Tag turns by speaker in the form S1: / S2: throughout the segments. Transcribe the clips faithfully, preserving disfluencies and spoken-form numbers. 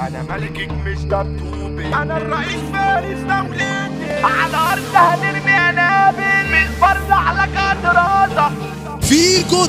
S1: انا ملكك مش دبدوبي، انا الرئيس فارس دولتي، على ارض هنرمي انابل من فرد على كدراسة
S2: فيكو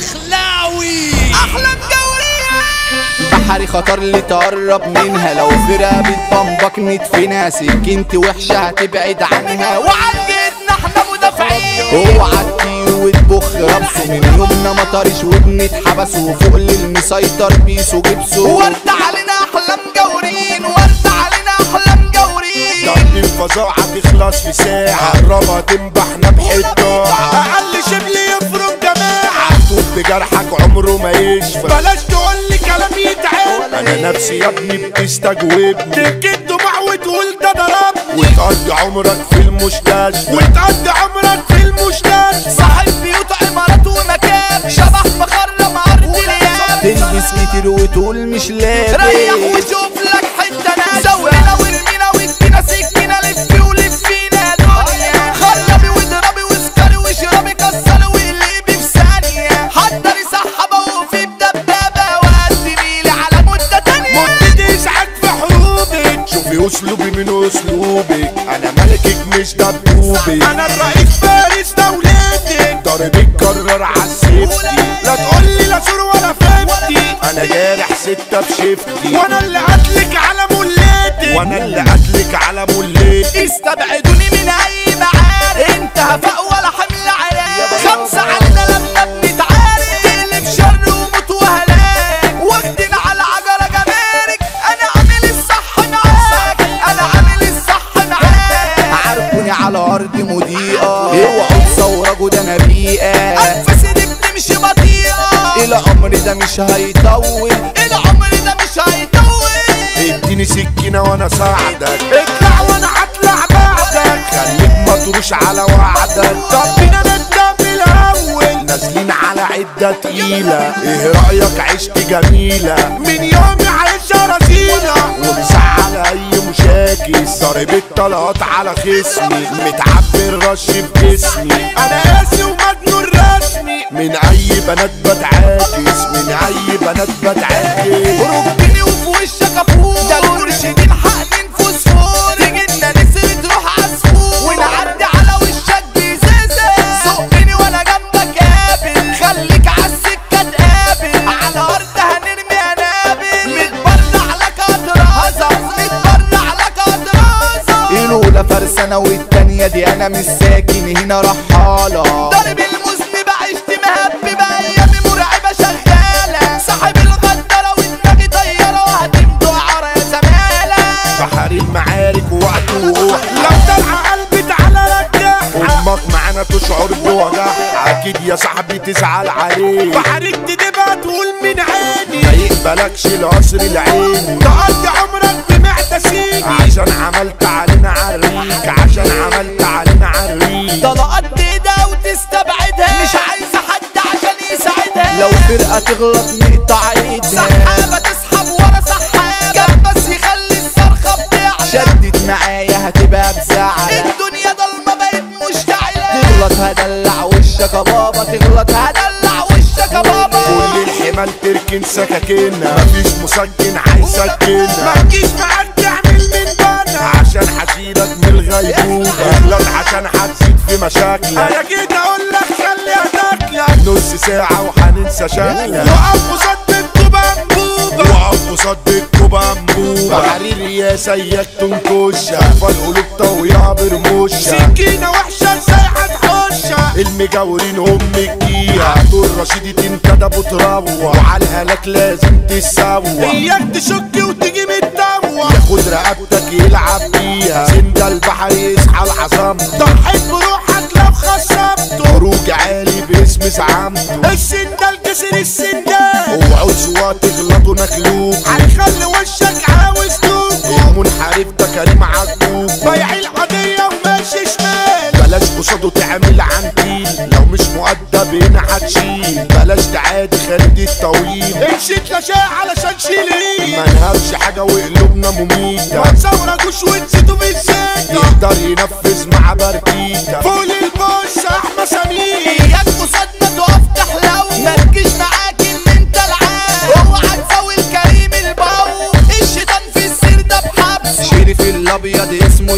S2: الدخلاوي
S3: احلام جورية
S4: بحري خطر اللي تقرب منها، لو فرقة بتبمبك ندفنها، سكنتي وحشة هتبعد عنها،
S3: وعندنا احنا مدافعين.
S4: اوعى تطير وتبخ ربسه من يومنا ما طارش وبنتحبس، وفوق للمسيطر بيسو جبسه،
S3: ورد علينا احلام جورين، ورد علينا احلام جورين.
S1: ضرب الفظاعة تخلص في ساعة، قربها تنبحنا بحتة، اقل شبل يفرق جماعة، طول بجرحك عمره ما يشفى، بلاش تقولي كلام يتعب، انا نفسي يا ابني بتستجوبني، تبكي دموع وتقول ده ضربني، وتقضي عمرك في المستشفى، وتقضي عمرك في المستشفى،
S3: صاحب بيوت عمارات ومكان، شبح مخرم ارض الياب،
S4: تلبس كتير وتقول مش لابس،
S3: ريح وشوف لك حتة ناس، زوينا ورمينا وادينا سكينة، لفي ولفينا دنيا، خربي واضربي واسكري واشربي كسري وقلبي في ثانية، حضري سحبة وقفي بدبابة وقدمي لي على مدة تانية،
S1: مدة ازعاج في حروبك، شوفي اسلوبي من اسلوبك، انا ملكك مش دبدوبي، انا الرئيس فارس دولتك، ضربك كرر عالسيفتي، لا تقولي لا سور ولا ففتي، انا جارح ستة بشفتي، وانا اللي قتلك على مليتي، وانا اللي قتلك على مليتي،
S3: استبعدوني من اي معارك، انت هفاء ولا حمل عراك، خمسة علينا لما بنتعارك، تقلب شر وموت وهلاك، واخدين على عجلة جمارك، انا عامل الصح معاك، انا عامل الصح معاك،
S4: عارفوني على ارض مضيئة، اوعوا تصوروا ده انا بيئة،
S3: انفاسي دي بتمشي بطيئة،
S4: العمر ده مش هيطول،
S3: العمر ده مش هيطول،
S1: اديني سكينة وانا ساعدك، اطلع وانا هطلع بعدك، خليك مطروش على وعدك، طب بينا نبدأ بالاول، نازلين على عدة تقيلة، ايه رأيك عشت جميلة، من يومي عايشة رزيلة، ومزعل اي مشاكس، ضارب الطلقات على خصمي، متعبي الرش في جسمي، انا قاسي ومجنون رسمي، من اي بنات بتعاكس، من اي بنات بتعاكس،
S3: ركبني وفي وشك افور، ده المرشدين حقنين فوسفور، تجينا نسر تروح عصفور، ونعدي على وشك بزازة، زقني وانا جنبك قابل، خليك عالسكة تقابل، على ارض هنرمي انابل، متبرع لك اطرازة، متبرع لك اطرازة،
S4: الاولى فرسانة والتانية دي انا مش ساكن هنا رحالة،
S3: ضارب المذنب عشت مهبب ايامي مرعبة شغالة، صاحب الغدارة ودماغي طيارة وهتمدوا عرا يا زمالة،
S1: بحري المعارك ووقت وروح، لو طلع قلبي تعالى رجعها، امك معانا تشعر بوجعها، اكيد يا صاحبي تزعل عليك، بحريك تدبها تقول من عيني، ما يقبلكش القصر العين، تقضي عمرك بمعدة سيك، عشان عملت علينا عريك، عشان عملت علينا عريك،
S3: طلقات ايدها وتستبعدها، مش عايزة حد عشان يساعدها،
S4: لو فرقة تغلط نقطع ايدها،
S3: سحابة تسحب ورا سحابة، كان بس يخلي الصرخة بتاعنا،
S4: شدت معايا هتبقى بزعلة،
S3: الدنيا ضلمة بقت مشتعلة،
S4: تغلط هدلع وشك يا بابا، تغلط هدلع
S3: دلع وشك يا بابا،
S1: كل الحمال تركن سكاكينها، مفيش مسجن هيسكنها، ما تجيش معاك تعمل من بنا، عشان هشيلك من الغيبوبة، اغلط عشان هتزيد في مشاكلك، انا جيت اقول لك خليها تاكلك، نص ساعة وهننسى شكلك، وقف قصاد الكوبا انبوبة، وقف قصاد الكوبا انبوبة، بحري الرياسة اياك تنكشها، فالقلوب طويعة برموشها، سكينة وحشة ازاي هتحوشها، المجاورين هم الجيها، دول رشيدي تنكدب وتروح، وعلى الهلاك لازم تسوى، اياك تشك وتيجي متدوى، ياخد رقبتك يلعب بيها، سند البحر يصحى العظمة، ضحيت بروحك لو خصمته، خروج عالي باسم زعامته، السندال كسر السندال، اوعوا سوا تغلطوا نخلوك، هنخلي وشك عاوز توك، المنحرف ده كريم عجوك، بايع القضية وماشي شمال، بلاش قصاده تعمل عنتيل، لو مش مؤدب هنا هتشيل، بلاش تعادي خالد الطويل، امشيت لشاء علشان شيلين، ما نهبش حاجة وقلوبنا مميتة، ما تزورجوش وتزيدوا بالزيت، يقدر ينفذ مع بركيتة، فوق البوش احمى سمير،
S3: اياك قصادنا تقف تحلو، ما تجيش معاك ان انت العاب، اوعى تساوي الكريم البو، الشيطان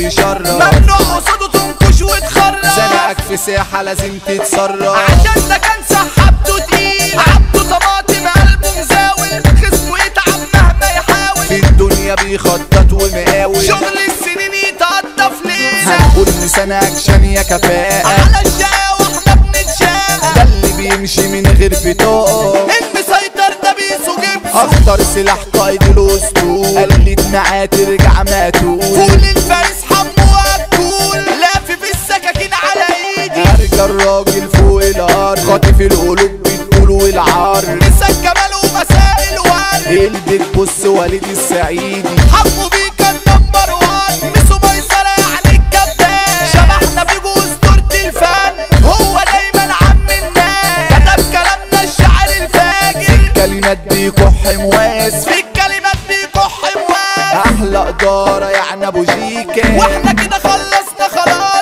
S4: يشرب،
S3: ممنوع قصاده تنكش وتخرب،
S4: زنقك في ساحة لازم تتصرف،
S3: عشان ده كان سحبته تقيل، عبده طماطم قلبه مزاول، خصمه يتعب مهما يحاول،
S4: في الدنيا بيخطط ومقاول،
S3: شغل السنين يتقطف ليه،
S4: هنقول لسان اكشن يا كفاءة،
S3: على الشقاوة واحنا بنتشاقى،
S4: ده اللي بيمشي من غير بطاقة،
S3: المسيطر ده بيسو جبسه،
S4: اخطر سلاح قائد الاسطول، قلت معاه ترجع ماتول،
S3: فول الفارس حمو وأكول، لافف السكاكين على ايدي،
S4: ارجع الراجل فوق الارض، خاطف القلوب بالطول والعرض،
S3: مسك جمال ومساء الورد،
S4: قلبك بص والد السعيدي،
S3: حمو بيه كان نمبر وان، مسو ميسرة يعني الكابتن، شبحنا في بوستورة الفن، هو دايما عم الناس، كتب كلامنا الشعر الفاجر،
S4: كلمات بيكح مواس،
S3: في الكلمات بيكح مواس،
S4: احلى ادارة يعني ابو جيكا،
S3: واحنا كده خلصنا خلاص.